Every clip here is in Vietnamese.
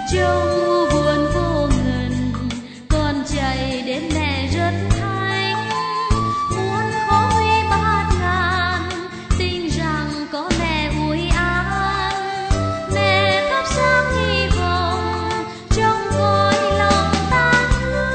Trong buồn vô ngần con chạy đến mẹ rất thanh, muốn khó huy bát ngàn tin rằng có mẹ ủi an. Mẹ thắp sáng hy vọng trong cõi lòng tan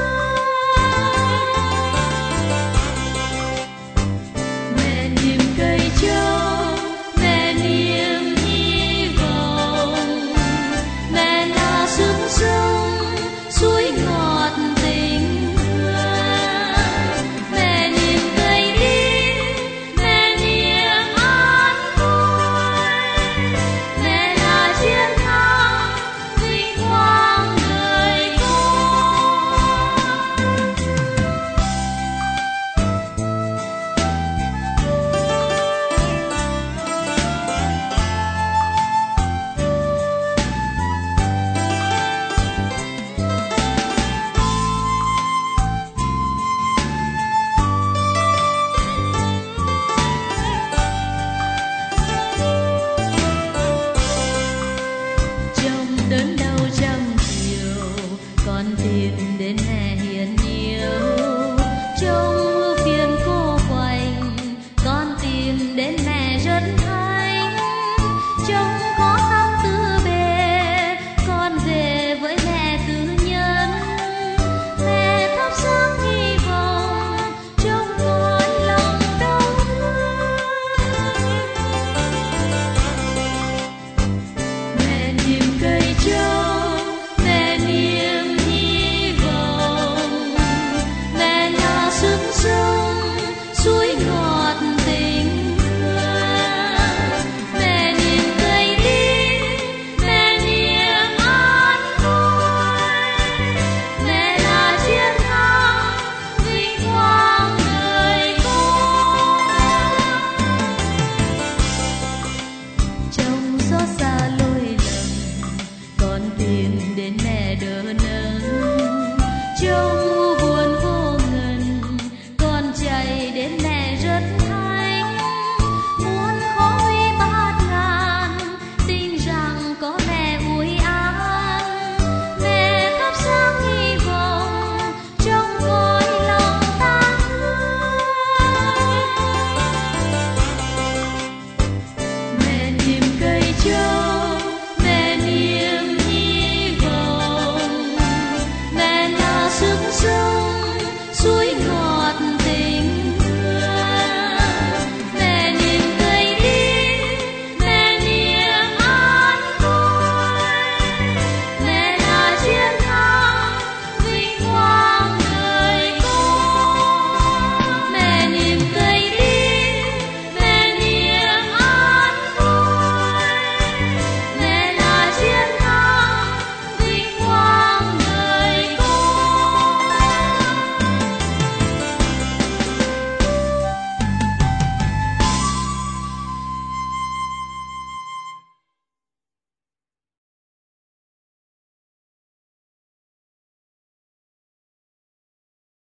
thương. Mẹ niềm cây trâu, mẹ niềm hy vọng, mẹ là sức sống suối ngọt tình thương. Mẹ niềm cây điên, mẹ niềm an vui, mẹ là chiến thắng vinh quang đời trong đớn đau trăm chiều, con tìm đến mẹ hiền yêu. Trong ưu phiền cô quạnh, con tìm đến mẹ rất thanh. Trong khó khăn tư bề, con về với mẹ tư nhân. Mẹ thắp sáng hy vọng trong cõi lòng đau thương. Mẹ niềm cây trâu, mẹ niềm hy vọng, mẹ là sức sống suối ngọt tình thương. Mẹ niềm cây điên, mẹ niềm an vui, mẹ là chiến thắng vinh quang đời con. Trong xót xa lỗi lầm, con tìm đến mẹ đỡ nâng. Trong